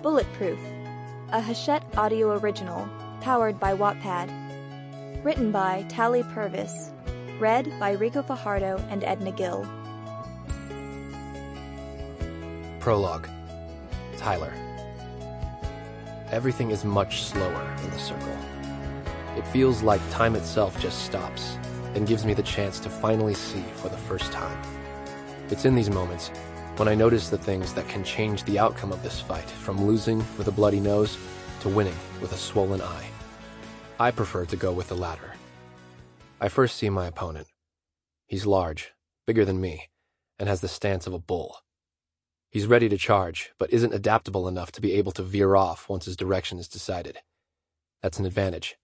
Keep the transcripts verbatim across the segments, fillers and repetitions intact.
Bulletproof, a Hachette audio original, powered by Wattpad. Written by Tally Purvis. Read by Rico Fajardo and Edna Gill. Prologue. Tyler. Everything is much slower in the circle. It feels like time itself just stops and gives me the chance to finally see for the first time. It's in these moments when I notice the things that can change the outcome of this fight, from losing with a bloody nose to winning with a swollen eye. I prefer to go with the latter. I first see my opponent. He's large, bigger than me, and has the stance of a bull. He's ready to charge, but isn't adaptable enough to be able to veer off once his direction is decided. That's an advantage.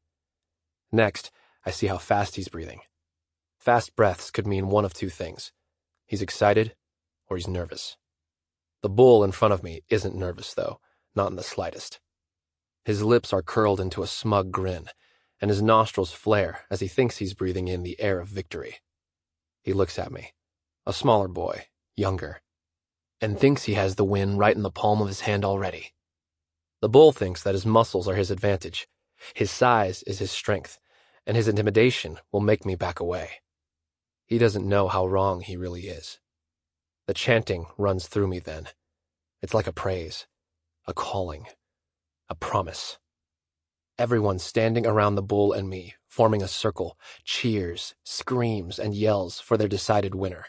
Next, I see how fast he's breathing. Fast breaths could mean one of two things. He's excited, or he's nervous. The bull in front of me isn't nervous, though, not in the slightest. His lips are curled into a smug grin, and his nostrils flare as he thinks he's breathing in the air of victory. He looks at me, a smaller boy, younger, and thinks he has the win right in the palm of his hand already. The bull thinks that his muscles are his advantage, his size is his strength, and his intimidation will make me back away. He doesn't know how wrong he really is. The chanting runs through me then. It's like a praise, a calling, a promise. Everyone standing around the bull and me, forming a circle, cheers, screams, and yells for their decided winner.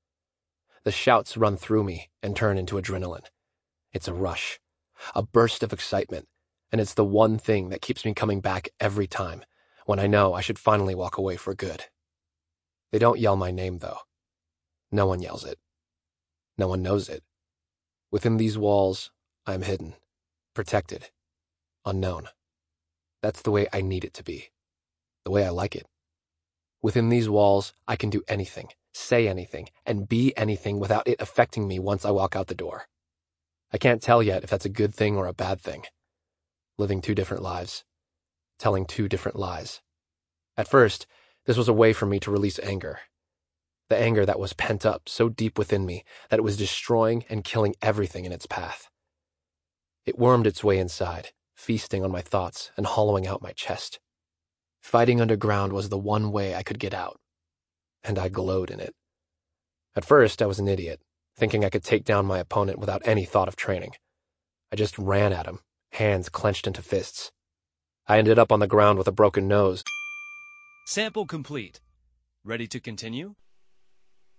The shouts run through me and turn into adrenaline. It's a rush, a burst of excitement, and it's the one thing that keeps me coming back every time when I know I should finally walk away for good. They don't yell my name, though. No one yells it. No one knows it. Within these walls, I'm hidden, protected, unknown. That's the way I need it to be, the way I like it. Within these walls, I can do anything, say anything, and be anything without it affecting me once I walk out the door. I can't tell yet if that's a good thing or a bad thing. Living two different lives, telling two different lies. At first, this was a way for me to release anger. The anger that was pent up so deep within me that it was destroying and killing everything in its path. It wormed its way inside, feasting on my thoughts and hollowing out my chest. Fighting underground was the one way I could get out, and I glowed in it. At first, I was an idiot, thinking I could take down my opponent without any thought of training. I just ran at him, hands clenched into fists. I ended up on the ground with a broken nose. Sample complete. Ready to continue?